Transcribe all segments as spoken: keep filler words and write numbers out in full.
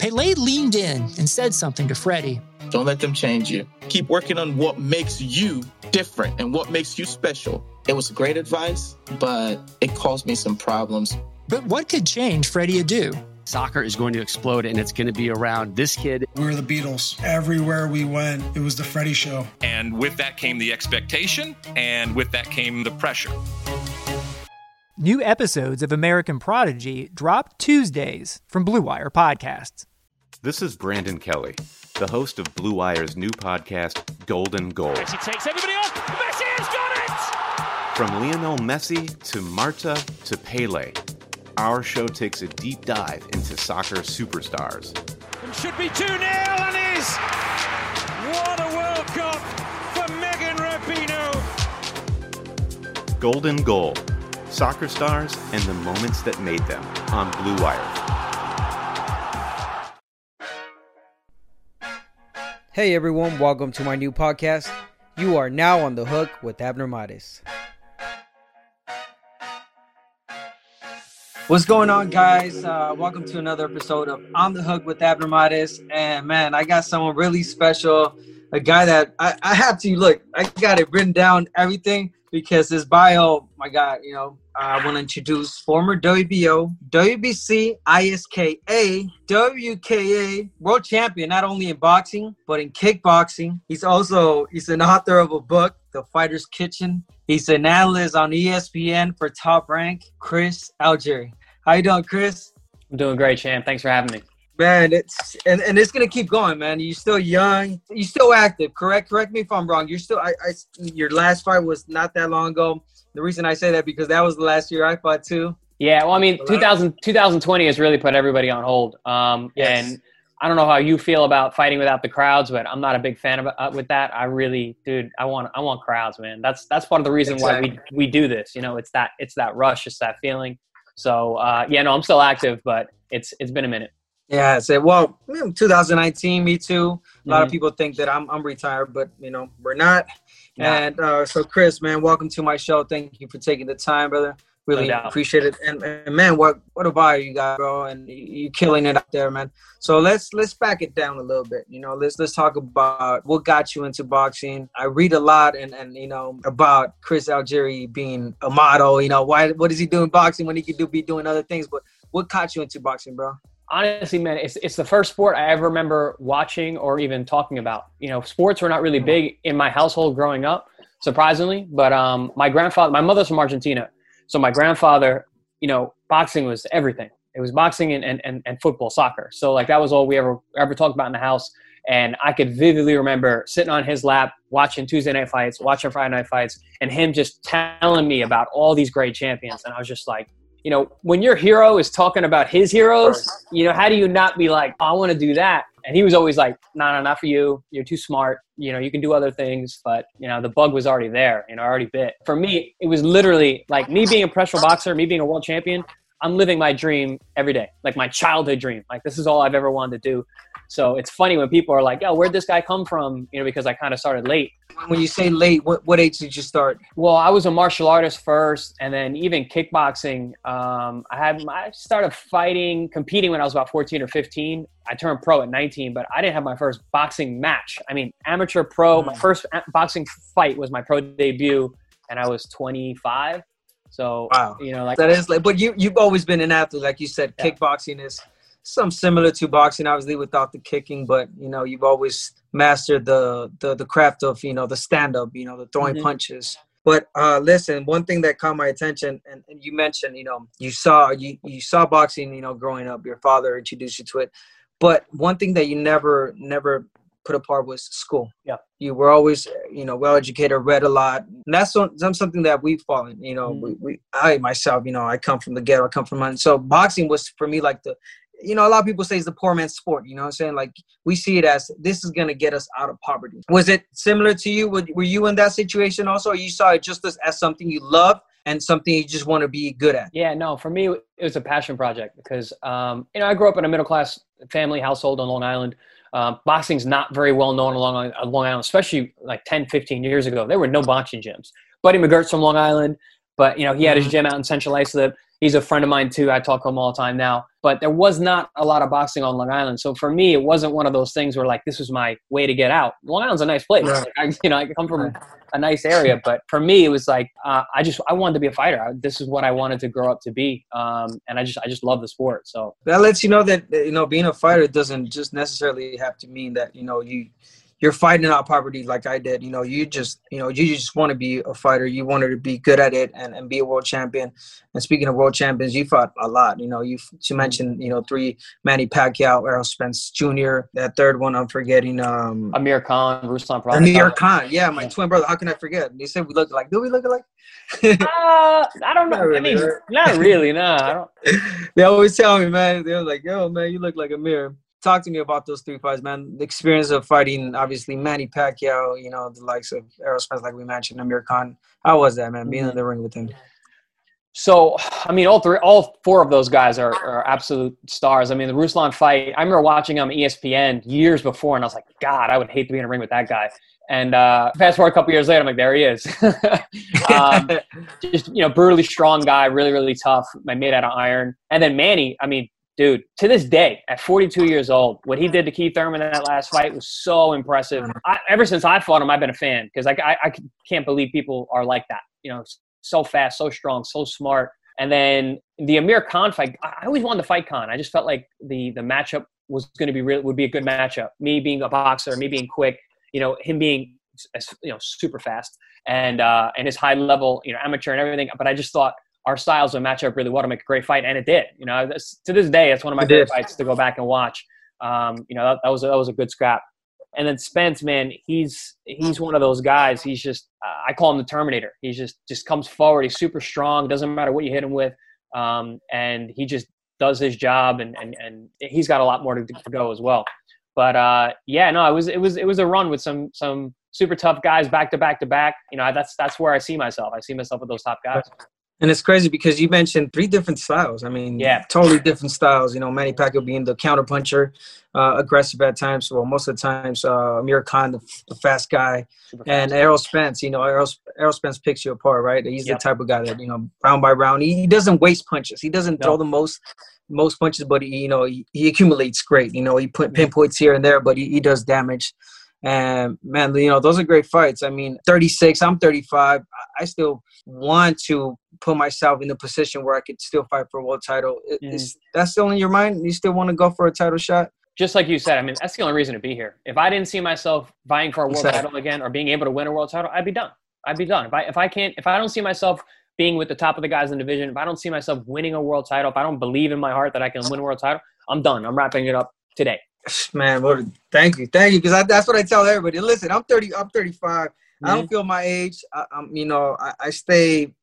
Pele leaned in and said something to Freddie. Don't let them change you. Keep working on what makes you different and what makes you special. It was great advice, but it caused me some problems. But what could change Freddie Adu? Soccer is going to explode, and it's going to be around this kid. We were the Beatles. Everywhere we went, it was the Freddie Show. And with that came the expectation, and with that came the pressure. New episodes of American Prodigy drop Tuesdays from Blue Wire Podcasts. This is Brandon Kelly, the host of Blue Wire's new podcast, Golden Goal. Messi takes everybody off. Messi has got it! From Lionel Messi to Marta to Pele, our show takes a deep dive into soccer superstars. It should be two nil and is. What a World Cup for Megan Rapinoe. Golden Goal, soccer stars and the moments that made them on Blue Wire. Hey everyone, welcome to my new podcast. You are now on the hook with Abner Mares. What's going on, guys? Uh, welcome to another episode of On the Hook with Abner Mares. And man, I got someone really special, a guy that I, I have to look. I got it written down, everything, because his bio, my God, you know, I want to introduce former W B O, W B C, I S K A, W K A world champion, not only in boxing, but in kickboxing. He's also, he's an author of a book, The Fighter's Kitchen. He's an analyst on E S P N for Top Rank, Chris Algieri. How you doing, Chris? I'm doing great, champ. Thanks for having me. Man, it's and, and it's gonna keep going, man. You're still young. You're still active. Correct? Correct me if I'm wrong. You're still. I, I. Your last fight was not that long ago. The reason I say that because that was the last year I fought too. Yeah. Well, I mean, two thousand, twenty twenty has really put everybody on hold. Um, Yes. And I don't know how you feel about fighting without the crowds, but I'm not a big fan of uh, with that. I really, dude, I want, I want crowds, man. That's that's part of the reason Exactly. why we we do this. You know, it's that it's that rush, it's that feeling. So uh, yeah, no, I'm still active, but it's it's been a minute. Yeah, I said, well, twenty nineteen, me too. A lot Mhm. of people think that I'm I'm retired, but you know we're not. Yeah. And uh, so, Chris, man, welcome to my show. Thank you for taking the time, brother. Really No doubt. appreciate it. And, and man, what what a bio you got, bro, and you you killing it out there, man. So let's let's back it down a little bit. You know, let's let's talk about what got you into boxing. I read a lot and and you know about Chris Algieri being a model. You know, why what is he doing boxing when he could do be doing other things? But what got you into boxing, bro? Honestly, man, it's it's the first sport I ever remember watching or even talking about. You know, sports were not really big in my household growing up, surprisingly. But um, my grandfather, my mother's from Argentina, so my grandfather, you know, boxing was everything. It was boxing and, and, and, and football, soccer. So like that was all we ever ever talked about in the house. And I could vividly remember sitting on his lap, watching Tuesday night fights, watching Friday night fights, and him just telling me about all these great champions. And I was just like, you know, when your hero is talking about his heroes, you know, how do you not be like, oh, I want to do that? And he was always like, no, no, not for you. You're too smart. You know, you can do other things. But, you know, the bug was already there, you know, already bit. For me, it was literally like me being a professional boxer, me being a world champion. I'm living my dream every day, like my childhood dream. Like this is all I've ever wanted to do. So it's funny when people are like, yo, where'd this guy come from? You know, because I kind of started late. When you say late, what, what age did you start? Well, I was a martial artist first, and then even kickboxing. Um, I had I started fighting, competing when I was about fourteen or fifteen. I turned pro at nineteen, but I didn't have my first boxing match. I mean, amateur pro. My first boxing fight was my pro debut, and I was twenty-five. So, Wow. you know, like That is like, but you you've always been an athlete, like you said. Yeah. Kickboxing is some similar to boxing, obviously without the kicking, but you know you've always mastered the the the craft of you know the stand up, you know the throwing Mhm. punches. But uh, listen, one thing that caught my attention, and, and you mentioned, you know, you saw you you saw boxing, you know, growing up. Your father introduced you to it, but one thing that you never never put apart was school. Yeah. You were always, you know, well educated, read a lot. And that's some, that's something that we've fallen, you know, Mm. we, we, I myself, you know, I come from the ghetto, I come from money. So boxing was for me like the, you know, a lot of people say it's the poor man's sport, you know what I'm saying? Like we see it as this is going to get us out of poverty. Was it similar to you? Were, were you in that situation also? Or you saw it just as, as something you love and something you just want to be good at? Yeah, no, for me, it was a passion project because, um, you know, I grew up in a middle-class family household on Long Island. Um, boxing's not very well known along uh, Long Island, especially like ten, fifteen years ago. There were no boxing gyms. Buddy McGirt's from Long Island, but, you know, he had his gym out in Central Islip. He's a friend of mine too. I talk to him all the time now. But there was not a lot of boxing on Long Island. So for me, it wasn't one of those things where like, this was my way to get out. Long Island's a nice place. Right. Like, I, you know, I come from a nice area, but for me, it was like, uh, I just, I wanted to be a fighter. I, this is what I wanted to grow up to be. Um, and I just, I just love the sport. So that lets you know that, you know, being a fighter doesn't just necessarily have to mean that, you know, you, you're fighting out poverty like I did. You know, you just, you know, you just want to be a fighter. You wanted to be good at it and, and be a world champion. And speaking of world champions, you fought a lot. You know, you you mentioned, you know, three, Manny Pacquiao, Errol Spence Junior That third one, I'm forgetting. Um, Amir Khan, Ruslan. Amir Khan. Yeah, my yeah. twin brother. How can I forget? They said we look alike. Do we look alike? uh, I don't know. Really, I mean, right? Not really. No, I don't. They always tell me, man. They're like, yo, man, you look like Amir. Talk to me about those three fights, man. The experience of fighting, obviously, Manny Pacquiao, you know, the likes of Errol Spence, like we mentioned, Amir Khan. How was that, man, being in the ring with him? So, I mean, all three, all four of those guys are, are absolute stars. I mean, the Ruslan fight, I remember watching him on E S P N years before, and I was like, God, I would hate to be in a ring with that guy. And uh, fast forward a couple years later, I'm like, there he is. um, just, you know, brutally strong guy, really, really tough, made out of iron. And then Manny, I mean, dude, to this day, at forty-two years old, what he did to Keith Thurman in that last fight was so impressive. I, ever since I fought him, I've been a fan because I, I, I can't believe people are like that. You know, so fast, so strong, so smart. And then the Amir Khan fight, I always wanted to fight Khan. I just felt like the the matchup was going to be real, would be a good matchup. Me being a boxer, me being quick, you know, him being you know super fast, and uh, and his high level, you know, amateur and everything. But I just thought our styles would match up really well to make a great fight, and it did. You know, this, to this day, it's one of my favorite fights to go back and watch. Um, you know, that, that was that was a good scrap. And then Spence, man, he's he's one of those guys. He's just uh, I call him the Terminator. He just just comes forward. He's super strong. Doesn't matter what you hit him with, um, and he just does his job. And and and he's got a lot more to, to go as well. But uh, yeah, no, it was it was it was a run with some some super tough guys back to back to back. You know, that's that's where I see myself. I see myself with those top guys. And it's crazy because you mentioned three different styles. I mean, yeah, totally different styles. You know, Manny Pacquiao being the counterpuncher, uh, aggressive at times. Well, most of the times, uh, Amir Khan, the, the fast guy, fast. And Errol Spence. You know, Errol, Errol Spence picks you apart, right? He's yep. the type of guy that, you know, round by round, he, he doesn't waste punches. He doesn't no. throw the most most punches, but he, you know, he, he accumulates great. You know, he put pinpoints here and there, but he, he does damage. And man, you know, those are great fights. I mean, thirty-six, I'm thirty-five. I still want to put myself in a position where I could still fight for a world title. Mm. Is that still in your mind? You still want to go for a title shot? Just like you said, I mean, that's the only reason to be here. If I didn't see myself vying for a world exactly. title again or being able to win a world title, I'd be done. I'd be done. If I if I can't, if I don't see myself being with the top of the guys in the division, if I don't see myself winning a world title, if I don't believe in my heart that I can win a world title, I'm done. I'm wrapping it up today. Man, well, thank you, thank you, because that's what I tell everybody. Listen, I'm thirty, I'm thirty-five. Mm-hmm. I don't feel my age. I, I'm, you know, I, I stay,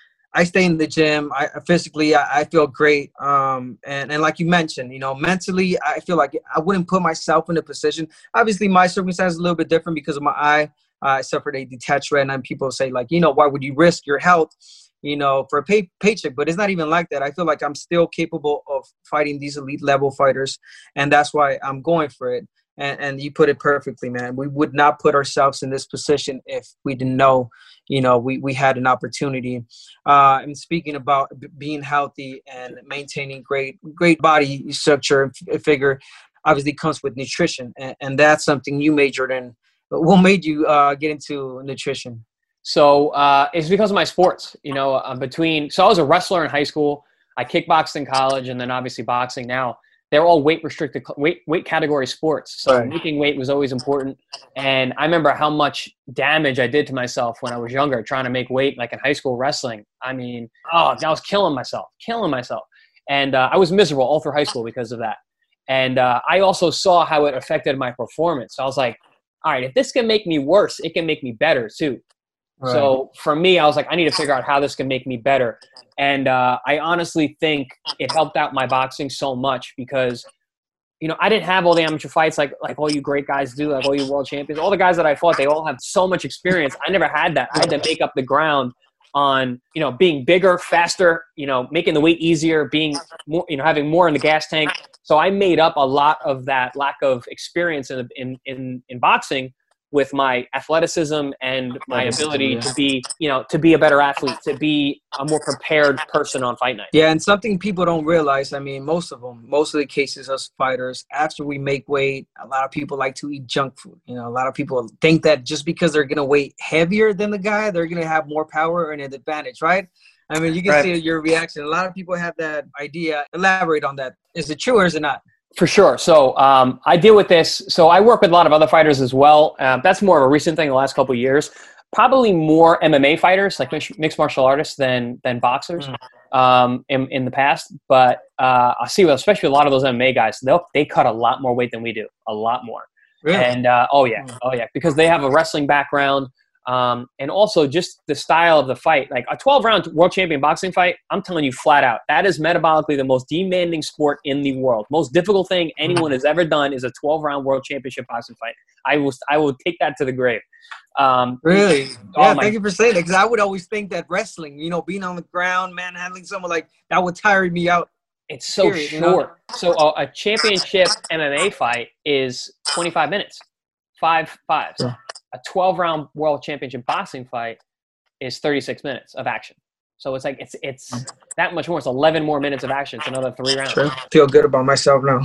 I stay in the gym. I physically, I, I feel great. Um, and and like you mentioned, you know, mentally, I feel like I wouldn't put myself in a position. Obviously, my circumstance is a little bit different because of my eye. I suffered a detached retina, and people say like, you know, why would you risk your health, you know, for a pay- paycheck? But it's not even like that. I feel like I'm still capable of fighting these elite level fighters, and that's why I'm going for it. And, and you put it perfectly, man. We would not put ourselves in this position if we didn't know, you know, we, we had an opportunity. Uh, and speaking about b- being healthy and maintaining great great body structure and figure, obviously comes with nutrition, and, and that's something you majored in. What made you uh, get into nutrition? So uh, it's because of my sports, you know, uh, between, so I was a wrestler in high school, I kickboxed in college, and then obviously boxing now. They're all weight restricted, weight weight category sports. So right. making weight was always important. And I remember how much damage I did to myself when I was younger, trying to make weight, like in high school wrestling. I mean, oh, I was killing myself, killing myself. And uh, I was miserable all through high school because of that. And uh, I also saw how it affected my performance. So I was like, all right, if this can make me worse, it can make me better too. Right. So for me, I was like, I need to figure out how this can make me better. And uh, I honestly think it helped out my boxing so much because, you know, I didn't have all the amateur fights like like all you great guys do, like all you world champions. All the guys that I fought, they all have so much experience. I never had that. I had to make up the ground on, you know, being bigger, faster, you know, making the weight easier, being more, you know, having more in the gas tank. So I made up a lot of that lack of experience in in in, in boxing with my athleticism and my That is ability true, to be, you know, to be a better athlete, to be a more prepared person on fight night. Yeah, and something people don't realize, I mean, most of them, most of the cases as fighters, after we make weight, a lot of people like to eat junk food. You know, a lot of people think that just because they're going to weigh heavier than the guy, they're going to have more power and an advantage, right? I mean, you can Right. see your reaction. A lot of people have that idea. Elaborate on that. Is it true or is it not? For sure. So um, I deal with this. So I work with a lot of other fighters as well. Uh, that's more of a recent thing the last couple of years. Probably more M M A fighters, like mixed martial artists, than than boxers mm. um, in, in the past. But uh, I see, especially a lot of those M M A guys, they they cut a lot more weight than we do, a lot more. Really? And uh, oh yeah, oh yeah, because they have a wrestling background. Um, and also just the style of the fight, like a twelve round world champion boxing fight. I'm telling you flat out, that is metabolically the most demanding sport in the world. Most difficult thing anyone has ever done is a twelve round world championship boxing fight. I will, I will take that to the grave. Um, really? Oh yeah. my, thank you for saying that. Because I would always think that wrestling, you know, being on the ground, manhandling someone, like that would tire me out. It's so Period, short. you know? So uh, a championship M M A fight is twenty-five minutes, five fives. Yeah. A twelve round world championship boxing fight is thirty-six minutes of action. So it's like, it's it's that much more. It's eleven more minutes of action. It's another three rounds. Sure. Feel good about myself now.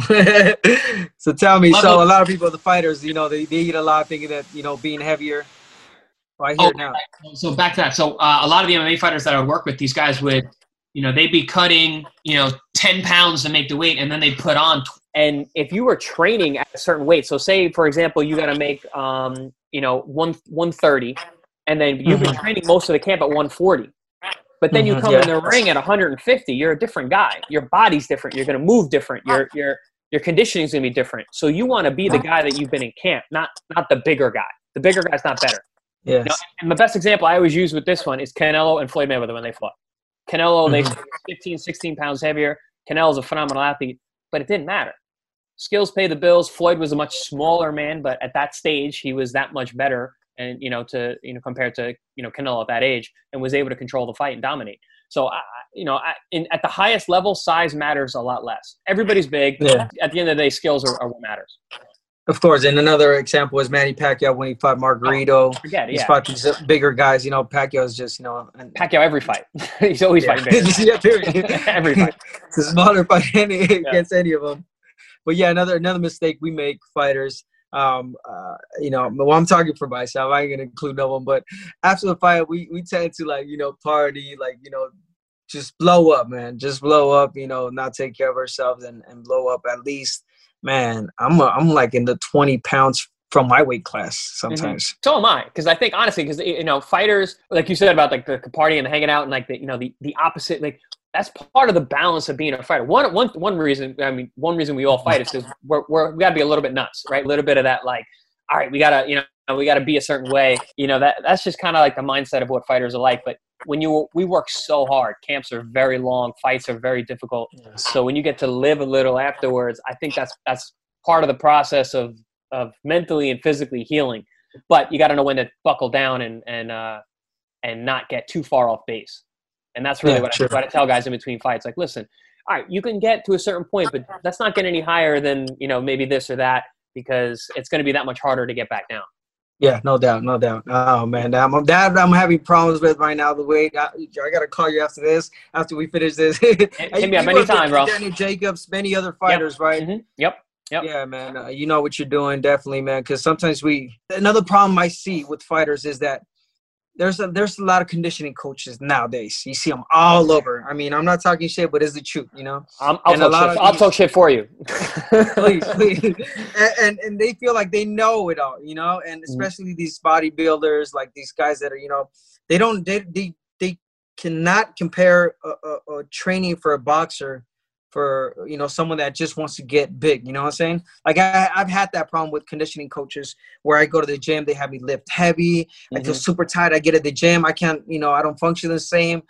So tell me, Level. so a lot of people, the fighters, you know, they, they eat a lot thinking that, you know, being heavier. Well, I hear oh, it now. So back to that. So uh, a lot of the M M A fighters that I would work with, these guys would, you know, they'd be cutting, you know, ten pounds to make the weight, and then they put on. And if you were training at a certain weight, so say, for example, you got to make, um, you know, one, one thirty, and then you've been mm-hmm. training most of the camp at one forty. But then mm-hmm, you come yeah. in the ring at one hundred fifty, you're a different guy. Your body's different. You're going to move different. Your your your conditioning is going to be different. So you want to be the guy that you've been in camp, not not the bigger guy. The bigger guy's not better. Yes. You know, and the best example I always use with this one is Canelo and Floyd Mayweather when they fought. Canelo, mm-hmm. they fifteen, sixteen pounds heavier. Canelo's a phenomenal athlete, but it didn't matter. Skills pay the bills. Floyd was a much smaller man, but at that stage, he was that much better, and you know, to you know, compared to you know Canelo at that age, and was able to control the fight and dominate. So, I, you know, I, in, at the highest level, size matters a lot less. Everybody's big. Yeah. At the end of the day, skills are, are what matters. Of course, and another example is Manny Pacquiao when he fought Margarito. Oh, forget it, He's yeah. fought these bigger guys. You know, Pacquiao's just, you know. And, Pacquiao every fight. He's always yeah. fighting bigger. Yeah, period. Every fight. It's a smaller fight any, yeah. against any of them. But, yeah, another another mistake we make, fighters, um, uh, you know, well, I'm talking for myself. I ain't going to include no one. But after the fight, we, we tend to, like, you know, party, like, you know, just blow up, man. Just blow up, you know, not take care of ourselves and, and blow up at least. Man, I'm a, I'm like in the twenty pounds from my weight class sometimes. Mm-hmm. So am I, because I think honestly, because you know, fighters, like you said about like the party and the hanging out and like the you know the the opposite, like that's part of the balance of being a fighter. One one one reason, I mean, one reason we all fight is because we're we're we gotta be a little bit nuts, right? A little bit of that, like, all right, we gotta you know we gotta be a certain way. You know that that's just kind of like the mindset of what fighters are like, but. When you we work so hard, camps are very long, fights are very difficult. Yes. So when you get to live a little afterwards, I think that's that's part of the process of of mentally and physically healing. But you got to know when to buckle down and and uh, and not get too far off base. And that's really yeah, what, I, what I tell guys in between fights. Like, listen, all right, you can get to a certain point, but let's not get any higher than you know maybe this or that because it's going to be that much harder to get back down. Yeah, no doubt, no doubt. Oh man, I'm that I'm having problems with right now. The weight, I, I gotta call you after this, after we finish this. Hit me up anytime, bro. Daniel Jacobs, many other fighters, yep. right? Mm-hmm. Yep, yep. Yeah, man, uh, you know what you're doing, definitely, man. Because sometimes we another problem I see with fighters is that there's a there's a lot of conditioning coaches nowadays. You see them all over. I mean, I'm not talking shit, but it's the truth, you know. Um, I'll, talk shit. I'll talk shit for you. please, please. And, and and they feel like they know it all, you know. And especially these bodybuilders, like these guys that are, you know, they don't they they, they cannot compare a, a, a training for a boxer for, you know, someone that just wants to get big, you know what I'm saying? Like, I, I've had that problem with conditioning coaches where I go to the gym, they have me lift heavy, mm-hmm. I feel super tight, I get at the gym, I can't, you know, I don't function the same.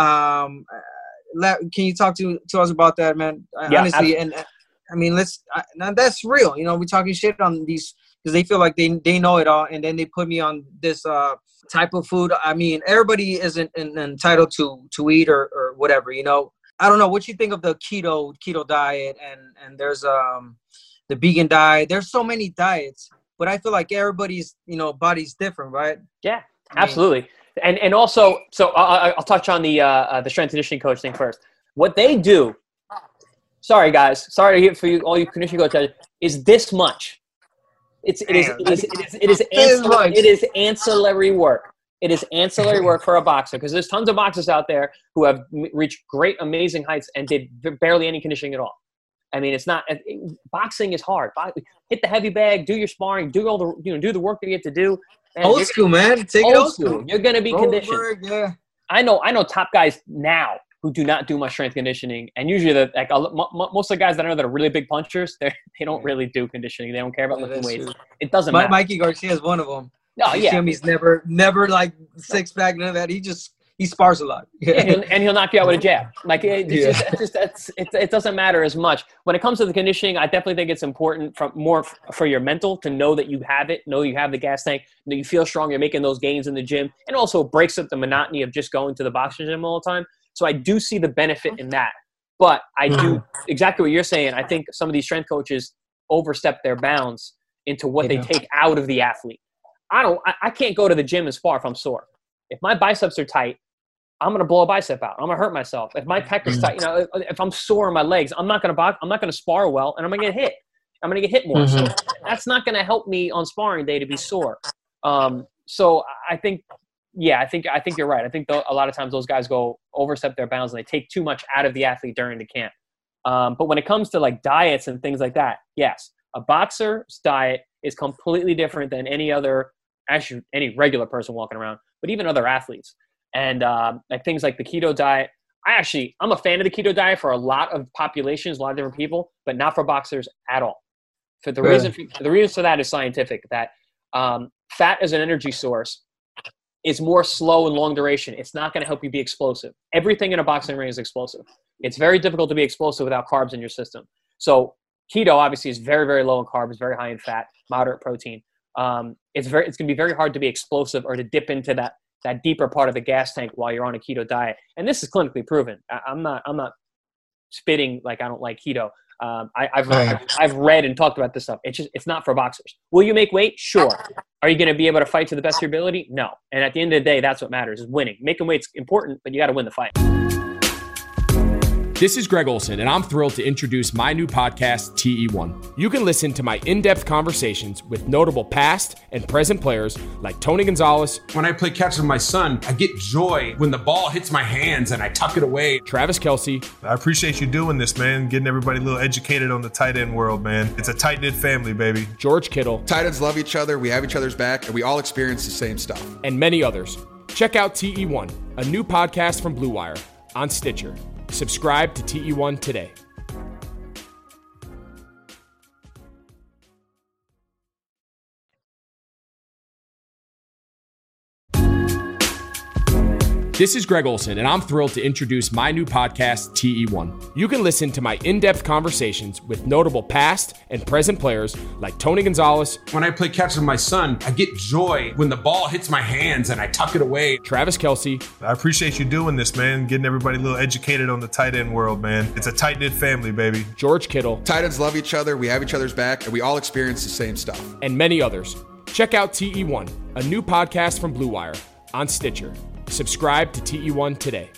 Um, let, can you talk to, to us about that, man? Yeah, honestly, and I mean, let's, I, now that's real, you know, we're talking shit on these, because they feel like they they know it all, and then they put me on this uh, type of food. I mean, everybody isn't entitled to, to eat or, or whatever, you know? I don't know what you think of the keto keto diet, and and there's um the vegan diet. There's so many diets, but I feel like everybody's, you know, body's different, right? Yeah, absolutely. I mean, and and also, so I'll, I'll touch on the uh, uh, the strength conditioning coach thing first. What they do, sorry guys, sorry to hear for you, all you conditioning coaches, is this much. It's it is it is it is it is, ancillary, it is ancillary work. It is ancillary work for a boxer, because there's tons of boxers out there who have reached great, amazing heights and did barely any conditioning at all. I mean, it's not it, boxing is hard. Hit the heavy bag, do your sparring, do all the you know do the work that you have to do. And old school, man. Take old it old school. school. You're gonna be Goldberg, conditioned. yeah. I know. I know top guys now who do not do much strength conditioning, and usually the like most of the guys that I know that are really big punchers, they they don't really do conditioning. They don't care about Yeah, lifting weights. true. It doesn't My, matter. Mikey Garcia is one of them. Oh You yeah. see him, he's never, never like six pack, none of that. He just he spars a lot. Yeah, he'll, and he'll knock you out with a jab. Like it, it's Yeah. just, it's just it's, it, it doesn't matter as much when it comes to the conditioning. I definitely think it's important from more f- for your mental to know that you have it, know you have the gas tank, that you feel strong, you're making those gains in the gym, and also breaks up the monotony of just going to the boxing gym all the time. So I do see the benefit in that, but I do exactly what you're saying. I think some of these strength coaches overstep their bounds into what They they do. take out of the athlete. I don't. I, I can't go to the gym and spar if I'm sore. If my biceps are tight, I'm gonna blow a bicep out. I'm gonna hurt myself. If my pec is tight, you know, if I'm sore in my legs, I'm not gonna box. I'm not gonna spar well, and I'm gonna get hit. I'm gonna get hit more. So that's not gonna help me on sparring day to be sore. Um, so I think, yeah, I think I think you're right. I think th- a lot of times those guys go overstep their bounds and they take too much out of the athlete during the camp. Um, but when it comes to like diets and things like that, yes, a boxer's diet is completely different than any other, actually any regular person walking around, but even other athletes. And um, like things like the keto diet, I actually, I'm a fan of the keto diet for a lot of populations, a lot of different people, but not for boxers at all. For the Really? reason, for, the reason for that is scientific, that um, fat as an energy source is more slow and long duration. It's not going to help you be explosive. Everything in a boxing ring is explosive. It's very difficult to be explosive without carbs in your system. So keto obviously is very, very low in carbs, very high in fat, moderate protein. Um, it's very, it's going to be very hard to be explosive or to dip into that that deeper part of the gas tank while you're on a keto diet. And this is clinically proven. I, I'm not, I'm not spitting like I don't like keto. Um, I, I've, Right. I've, I've read and talked about this stuff. It's just, it's not for boxers. Will you make weight? Sure. Are you going to be able to fight to the best of your ability? No. And at the end of the day, that's what matters, is winning. Making weight's important, but you got to win the fight. This is Greg Olson, and I'm thrilled to introduce my new podcast, T E one. You can listen to my in-depth conversations with notable past and present players like Tony Gonzalez. When I play catch with my son, I get joy when the ball hits my hands and I tuck it away. Travis Kelce. I appreciate you doing this, man, getting everybody a little educated on the tight end world, man. It's a tight-knit family, baby. George Kittle. Tight ends love each other, we have each other's back, and we all experience the same stuff. And many others. Check out T E one, a new podcast from Blue Wire, on Stitcher. Subscribe to T E one today. This is Greg Olson, and I'm thrilled to introduce my new podcast, T E one. You can listen to my in-depth conversations with notable past and present players like Tony Gonzalez. When I play catch with my son, I get joy when the ball hits my hands and I tuck it away. Travis Kelce. I appreciate you doing this, man, getting everybody a little educated on the tight end world, man. It's a tight-knit family, baby. George Kittle. Tight ends love each other, we have each other's back, and we all experience the same stuff. And many others. Check out T E one, a new podcast from Blue Wire, on Stitcher. Subscribe to T E one today.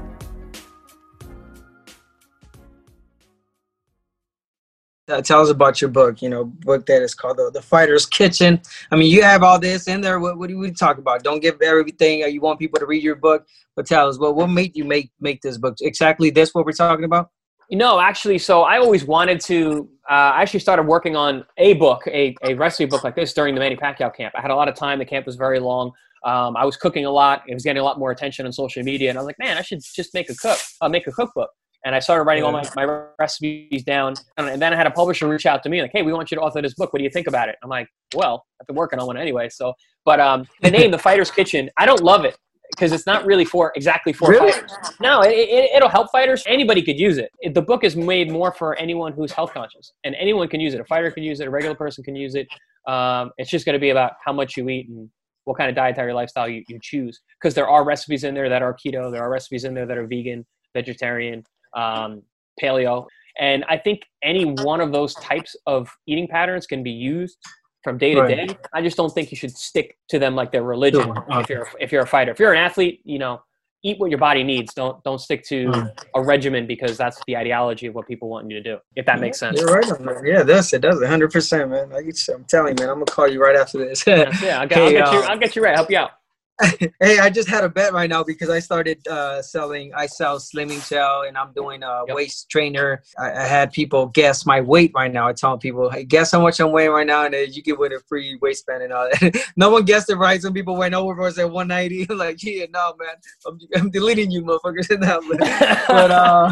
Uh, tell us about your book, you know, book that is called The, the Fighter's Kitchen. I mean, you have all this in there. What, what do we talk about? Don't give everything. Uh, you want people to read your book, but tell us, well, what made you make make this book? Exactly this, what we're talking about? You know, actually, so I always wanted to, uh, I actually started working on a book, a, a recipe book like this during the Manny Pacquiao camp. I had a lot of time. The camp was very long. Um, I was cooking a lot. It was getting a lot more attention on social media. And I was like, man, I should just make a cook, uh, make a cookbook. And I started writing all my, my recipes down. And then I had a publisher reach out to me like, hey, we want you to author this book. What do you think about it? I'm like, well, I've been working on one anyway. So, but um, the name, The Fighter's Kitchen, I don't love it because it's not really for exactly for Really? fighters. No, it, it, it'll help fighters. Anybody could use it. it. The book is made more for anyone who's health conscious. And anyone can use it. A fighter can use it. A regular person can use it. Um, it's just going to be about how much you eat and what kind of dietary lifestyle you, you choose. Because there are recipes in there that are keto. There are recipes in there that are vegan, vegetarian, um, paleo. And I think any one of those types of eating patterns can be used from day to Right. day. I just don't think you should stick to them like they're religion. Sure. If you're if you're a fighter, if you're an athlete, you know, eat what your body needs. Don't don't stick to Mm. a regimen because that's the ideology of what people want you to do. If that makes sense. You're right on that. Yeah, that's it. Does it. one hundred percent, man. Like you- I'm telling you, man. I'm gonna call you right after this. Yeah, I'll get, I'll Hey, get you. um, I'll get you right. Help you out. Hey, I just had a bet right now because I started uh, selling. I sell Slimming Gel, and I'm doing a Yep. waist trainer. I, I had people guess my weight right now. I tell people, hey, guess how much I'm weighing right now, and then you can win a free waistband and all that. No one guessed it right. Some people went over was at one ninety. Like, yeah, no, man, I'm, I'm deleting you, motherfuckers. No, but but, uh,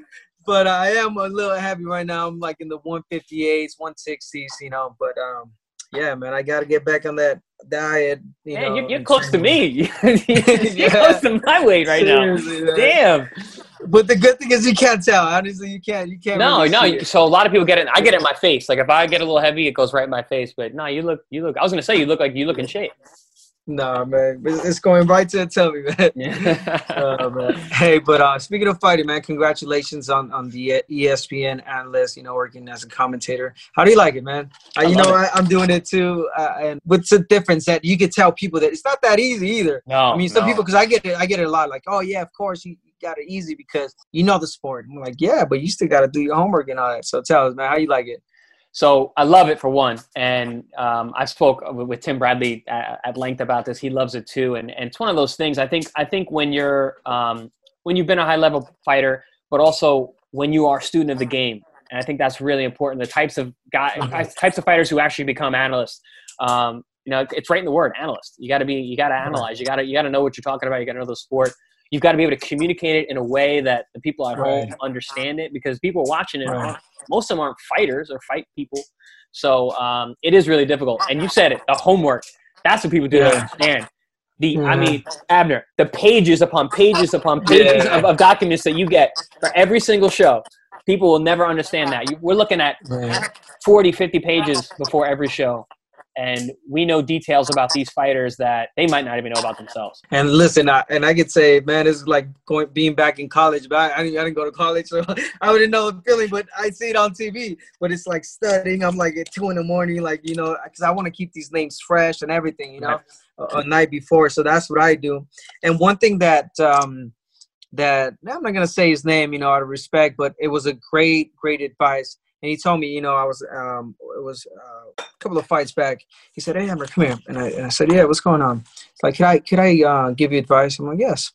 but I am a little heavy right now. I'm like in the one fifty-eights, one sixties, you know. But um, yeah, man, I got to get back on that diet. You Man, know, you're, you're and close to training. me. You're Yeah. close to my weight right Seriously, now. man. Damn. But the good thing is you can't tell. Honestly, you can't. You can't. No, really no. see you- it. So a lot of people get it. I get it in my face. Like if I get a little heavy, it goes right in my face. But no, you look. You look. I was gonna say you look like you look in shape. Nah, man, it's it's going right to the tummy, man. Yeah. Oh, man. Hey, but uh, speaking of fighting, man, congratulations on, on the E S P N analyst, you know, working as a commentator. How do you like it, man? Uh, you love know, it. I, I'm doing it too. Uh, and what's the difference that you could tell people that it's not that easy either. No. I mean, some no. people, because I get it, I get it a lot. Like, oh yeah, of course you, you got it easy because you know the sport. I'm like, yeah, but you still got to do your homework and all that. So tell us, man, how you like it? So I love it for one, and um, I spoke with, with Tim Bradley at, at length about this. He loves it too, and, and it's one of those things. I think I think when you're um, when you've been a high level fighter, but also when you are a student of the game, and I think that's really important. The types of guys, types of fighters who actually become analysts. Um, you know, it's right in the word, analyst. You got to be, you got to analyze. You got to, you got to know what you're talking about. You got to know the sport. You've got to be able to communicate it in a way that the people at Right. home understand it, because people watching it, Right. aren't, most of them aren't fighters or fight people. So um, it is really difficult. And you said it, the homework. That's what people do not Yeah. understand. The, I Mhm. mean, Abner, the pages upon pages upon pages Yeah. of, of documents that you get for every single show. People will never understand that. You, we're looking at Man. forty, fifty pages before every show. And we know details about these fighters that they might not even know about themselves. And listen, I, and I could say, man, it's like going being back in college. But I, I, didn't, I didn't go to college, so I wouldn't know the feeling. But I see it on T V. But it's like studying. I'm like at two in the morning, like you know, because I want to keep these names fresh and everything, you know, a, a night before. So that's what I do. And one thing that um, that I'm not gonna say his name, you know, out of respect, but it was a great, great advice. And he told me, you know, I was, um, it was uh, a couple of fights back. He said, "Hey, Amber, come here." And I, and I said, "Yeah, what's going on?" It's like, "Could I, could I uh, give you advice?" I'm like, "Yes."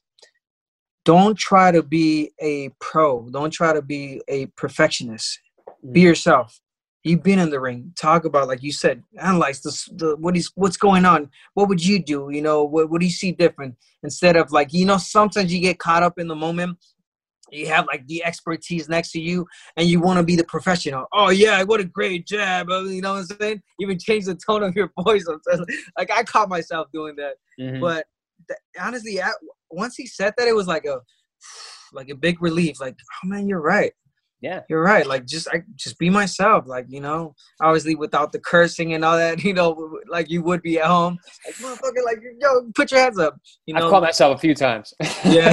Don't try to be a pro. Don't try to be a perfectionist. Be yourself. You've been in the ring. Talk about, like you said, analyze this, the what is what's going on. What would you do? You know, what what do you see different? Instead of like, you know, sometimes you get caught up in the moment. You have like the expertise next to you and you want to be the professional. Oh yeah, what a great jab. uh, You know what I'm saying? Even change the tone of your voice. Sometimes. Like I caught myself doing that. Mhm. But th- honestly, at, once he said that, it was like a, like a big relief. Like, oh man, you're right. Yeah. You're right. Like just, I just be myself. Like, you know, obviously without the cursing and all that, you know, like you would be at home. Like, motherfucker, like, yo, put your hands up. You know, I've caught myself a few times. yeah.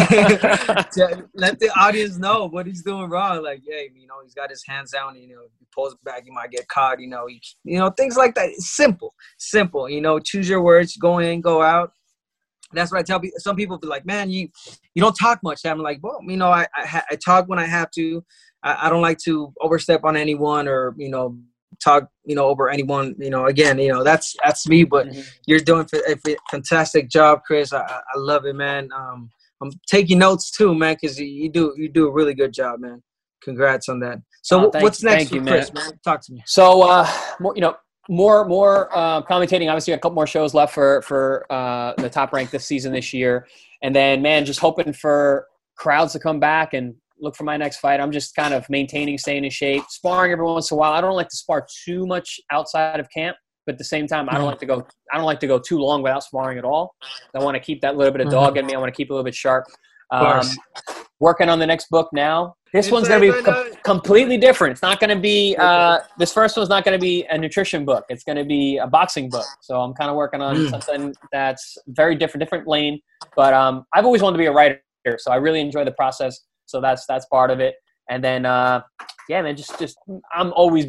To let the audience know what he's doing wrong. Like, hey, you know, he's got his hands down. You know, if he pulls back, he might get caught. You know, he, you know, things like that. It's simple, simple. You know, choose your words. Go in, go out. That's what I tell people. Some people be like, "Man, you you don't talk much." I'm like, "Well, you know, I I, I talk when I have to. I, I don't like to overstep on anyone or you know." talk you know over anyone you know again you know that's that's me but mm-hmm. You're doing a fantastic job, Chris. I, I love it, man. um I'm taking notes too, man, because you do you do a really good job, man. Congrats on that. So oh, what's you, next for you, Chris, man. man? Talk to me. So uh more, you know more more uh, commentating. Obviously a couple more shows left for for uh the Top Rank this season this year, and then man just hoping for crowds to come back and look for my next fight. I'm just kind of maintaining, staying in shape, sparring every once in a while. I don't like to spar too much outside of camp, but at the same time, I don't like to go. I don't like to go too long without sparring at all. I want to keep that little bit of dog in me. I want to keep it a little bit sharp. Um, working on the next book now. This It's one's going to be like, com- completely different. It's not going to be. Uh, this first one's not going to be a nutrition book. It's going to be a boxing book. So I'm kind of working on Mm. something that's very different, different lane. But um, I've always wanted to be a writer, so I really enjoy the process. So that's that's part of it. And then, uh, yeah, man, just just I'm always busy.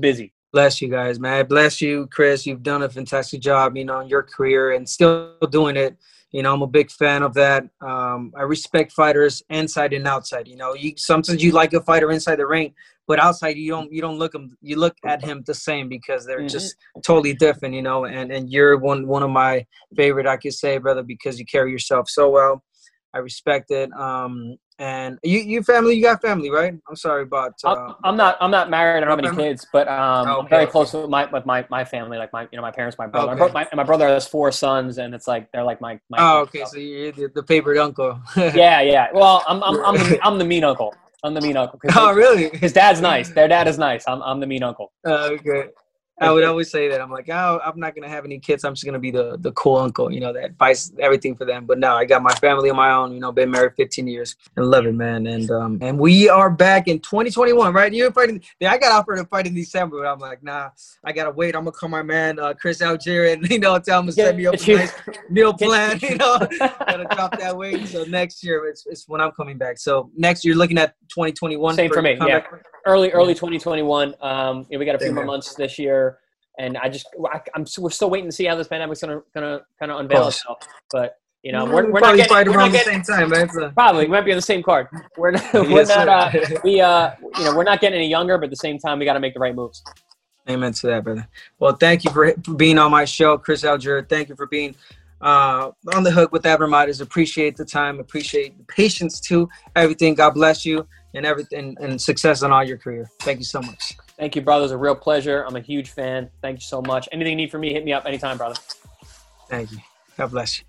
Bless you guys, man. Bless you, Chris. You've done a fantastic job, you know, in your career and still doing it. You know, I'm a big fan of that. Um, I respect fighters inside and outside. You know, you sometimes you like a fighter inside the ring, but outside you don't you don't look him you look at him the same because they're mm-hmm. just totally different. You know, and and you're one one of my favorite, I could say, brother, because you carry yourself so well. I respect it. Um, and you, you family, you got family, right? I'm sorry about. Uh, I'm not. I'm not married. I don't have any family? kids, but um, okay, I'm very okay. close with my with my, my family, like my you know my parents, my brother. Okay. My, bro- my, and my brother has four sons, and it's like they're like my. my oh, kids, okay. so. So you're the, the favorite uncle. yeah, yeah. Well, I'm I'm I'm the, I'm the mean uncle. I'm the mean uncle. Oh, really? His dad's nice. Their dad is nice. I'm I'm the mean uncle. Uh, okay. I would always say that. I'm like, oh, I'm not gonna have any kids. I'm just gonna be the the cool uncle, you know, that buys everything for them. But no, I got my family on my own. You know, been married fifteen years and love it, man. And um, and we are back in twenty twenty-one, right? You're fighting. Yeah, I got offered to fight in December, but I'm like, nah, I gotta wait. I'm gonna call my man uh, Chris Algier and you know tell him to set me up a nice meal plan. You know, gotta drop that weight. So next year, it's it's when I'm coming back. So next year, looking at twenty twenty-one. Same for me. Yeah. Early, early yeah. twenty twenty-one. Um, yeah, we got a few more months this year, and I just, I, I'm, we're still waiting to see how this pandemic's gonna, gonna, kind of unveil itself. But you know, we're, we're not getting, fight we're around not the getting, same time, man. So. Probably, we might be on the same card. We're not, we're Yes, not, uh, sir. we, uh, you know, we're not getting any younger, but at the same time, we got to make the right moves. Amen to that, brother. Well, thank you for, for being on my show, Chris Algier. Thank you for being uh, on the hook with Abnormalities. Appreciate the time. Appreciate the patience too. Everything. God bless you and everything and success on all your career. Thank you so much. Thank you, brother. It's a real pleasure. I'm a huge fan. Thank you so much. Anything you need from me, hit me up anytime, brother. Thank you. God bless you.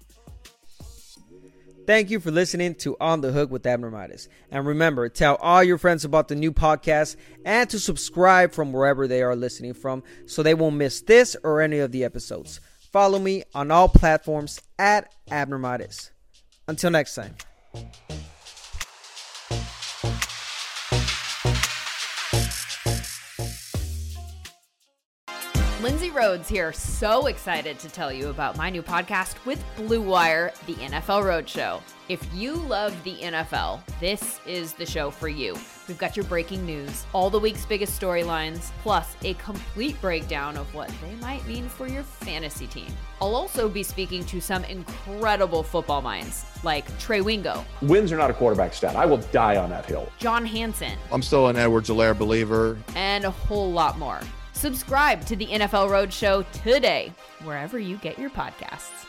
Thank you for listening to On the Hook with Abnormalities. And remember, tell all your friends about the new podcast and to subscribe from wherever they are listening from so they won't miss this or any of the episodes. Follow me on all platforms at Abnormalities. Until next time. Lindsay Rhodes here, so excited to tell you about my new podcast with Blue Wire, the N F L Roadshow. If you love the N F L, this is the show for you. We've got your breaking news, all the week's biggest storylines, plus a complete breakdown of what they might mean for your fantasy team. I'll also be speaking to some incredible football minds, like Trey Wingo. Wins are not a quarterback stat. I will die on that hill. John Hansen. I'm still an Edwards-Helaire believer. And a whole lot more. Subscribe to the N F L Roadshow today, wherever you get your podcasts.